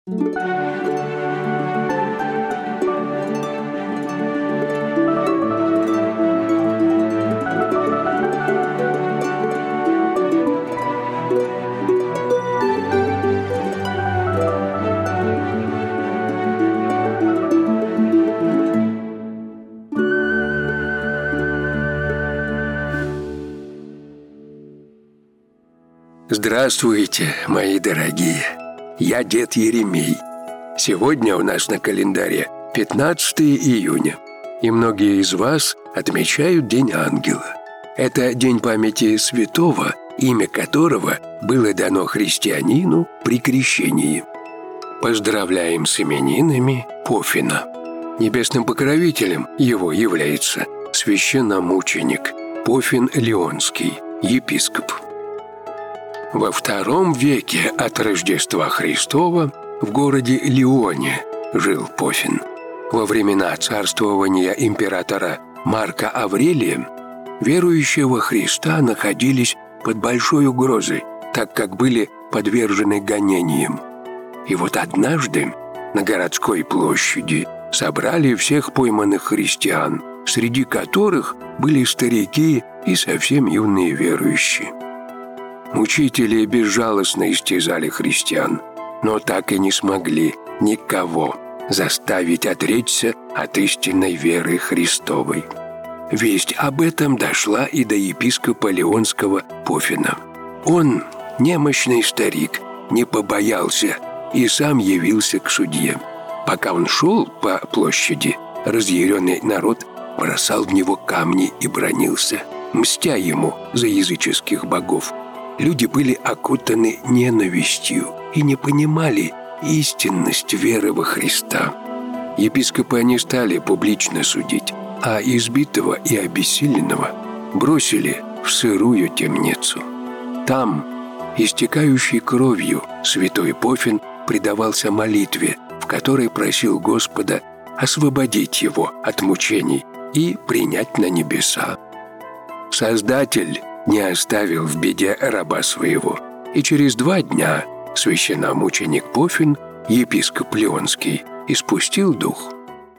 Здравствуйте, мои дорогие! Я дед Еремей. Сегодня у нас на календаре 15 июня, и многие из вас отмечают День Ангела. Это день памяти святого, имя которого было дано христианину при крещении. Поздравляем с именинами Пофина. Небесным покровителем его является священномученик Пофин Леонский, епископ. Во II веке от Рождества Христова в городе Лионе жил Пофин. Во времена царствования императора Марка Аврелия верующие во Христа находились под большой угрозой, так как были подвержены гонениям. И вот однажды на городской площади собрали всех пойманных христиан, среди которых были старики и совсем юные верующие. Мучители безжалостно истязали христиан, но так и не смогли никого заставить отречься от истинной веры Христовой. Весть об этом дошла и до епископа Леонского Пофина. Он, немощный старик, не побоялся и сам явился к судье. Пока он шел по площади, разъяренный народ бросал в него камни и бранился, мстя ему за языческих богов. Люди были окутаны ненавистью и не понимали истинность веры во Христа. Епископа не стали публично судить, а избитого и обессиленного бросили в сырую темницу. Там, истекающей кровью, святой Пофин предавался молитве, в которой просил Господа освободить его от мучений и принять на небеса. Создатель не оставил в беде раба своего, и через 2 дня священномученик Пофин, епископ Леонский, испустил дух.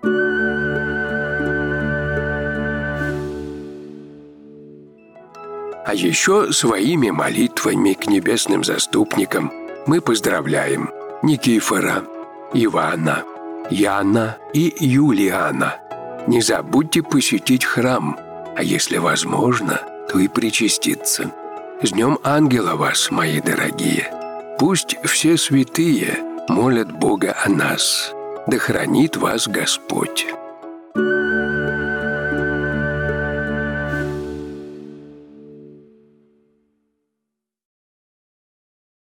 А еще своими молитвами к небесным заступникам мы поздравляем Никифора, Ивана, Яна и Юлиана. Не забудьте посетить храм, а если возможно, то и причаститься. С Днем Ангела вас, мои дорогие! Пусть все святые молят Бога о нас. Да хранит вас Господь!